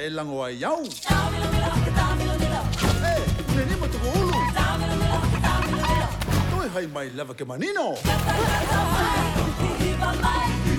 e lango ai au. E, nini mo tuku ulu. Toi hai mai lava ke manino.